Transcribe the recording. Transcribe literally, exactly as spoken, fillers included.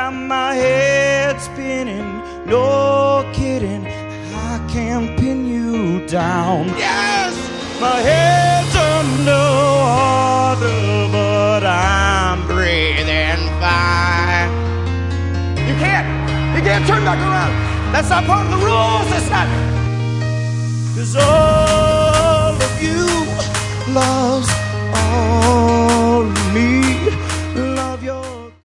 got my head spinning, no kidding, I can't pin you down. Yes! My head's underwater, but I'm breathing fine. You can't, you can't turn back around. That's not part of the rules, that's not. 'Cause all of you loves